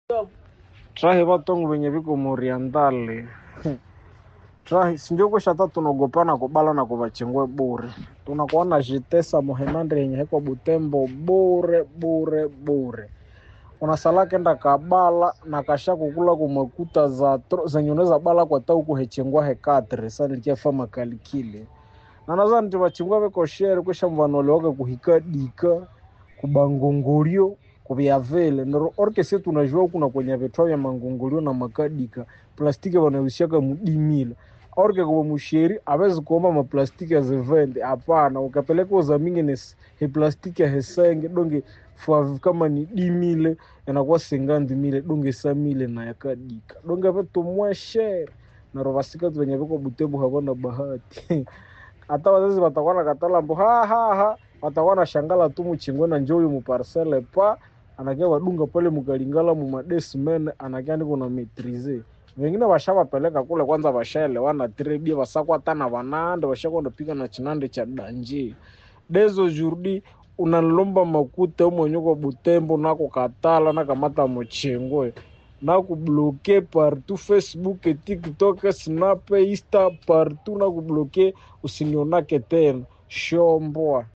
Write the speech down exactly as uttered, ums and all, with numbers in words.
trahe vatongo venye viko moriandale trahe sindio kushata tunogopana kubala na kuvachengwe bure tunakuona jitesa muhenande yenye heko Butembo bure bure bure unasala kenda kabala na kasha kukula kumakuta za tro, zenye unaweza bala kwa tau kuhechengwa hekatre sani likia fama kalikile na nazani tivachengwa veko shere kusha mvanole wake kuhika dika kubangongorio kubya vile nero orke sisi tunajua kuna kwenye vitwa vya mangongolio na makadika plastiki wanaishaka mudimila orke kwa musheri awezi kuomba maplastiki ya zevende hapana ukapeleka uzamingi ni he plastiki ya hesenge donge fwa kama ni dimile yanakuwa sengandi mile donge samile na yakadika donge vetu mweshere nero vasika tu venye viko Butembo hakuna bahati hata wazazi watakuwa na katala mbo ha ha ha watakuwa na shangala tu mchingwe na njoo mu parcelle pa anakia wadunga pale mukalingala mu madesmen anakia ndiko na maîtriser wengine washawapeleka kule kwanza washaelewana trebia wasakwa tana wanande washakwenda piga na chinande cha danje dezo jurdi unalomba makuta mwenye kwa Butembo na kukatala na kamata mchingwe na kubloke partout Facebook, TikTok, Snap, Insta partout na kubloke usinionake tena shomboa